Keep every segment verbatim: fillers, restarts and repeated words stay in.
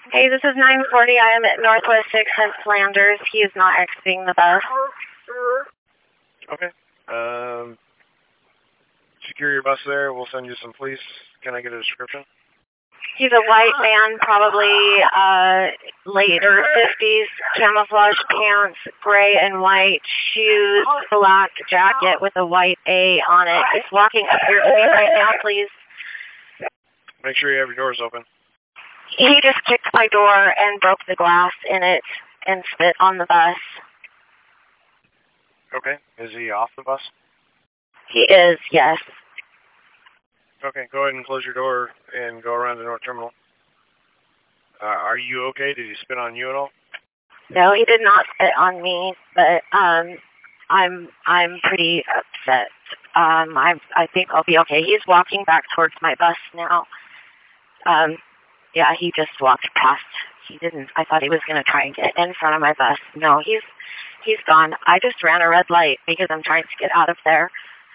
Hey, this is nine forty. I am at Northwest six at Flanders. He is not exiting the bus. Okay. Um, secure your bus there. We'll send you some police. Can I get a description? He's a white man, probably uh, later fifties, camouflage pants, gray and white shoes, black jacket with a white A on it. He's walking up your street right now, please. Make sure you have your doors open. He just kicked my door and broke the glass in it and spit on the bus. Okay. Is he off the bus? He is, yes. Okay, go ahead and close your door and go around the North Terminal. Uh, are you okay? Did he spit on you at all? No, he did not spit on me, but um, I'm I'm pretty upset. Um, I I think I'll be okay. He's walking back towards my bus now. Um, yeah, he just walked past. He didn't. I thought he was going to try and get in front of my bus. No, he's he's gone. I just ran a red light because I'm trying to get out of there.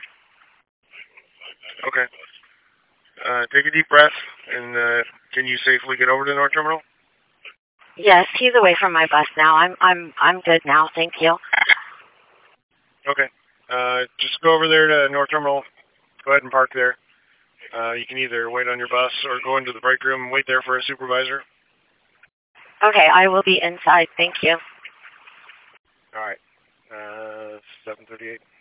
Okay. Uh, take a deep breath, and uh, can you safely get over to the North Terminal? Yes, he's away from my bus now. I'm I'm I'm good now. Thank you. Okay. Uh, just go over there to North Terminal. Go ahead and park there. Uh, you can either wait on your bus or go into the break room and wait there for a supervisor. Okay, I will be inside. Thank you. All right. Uh, seven thirty-eight.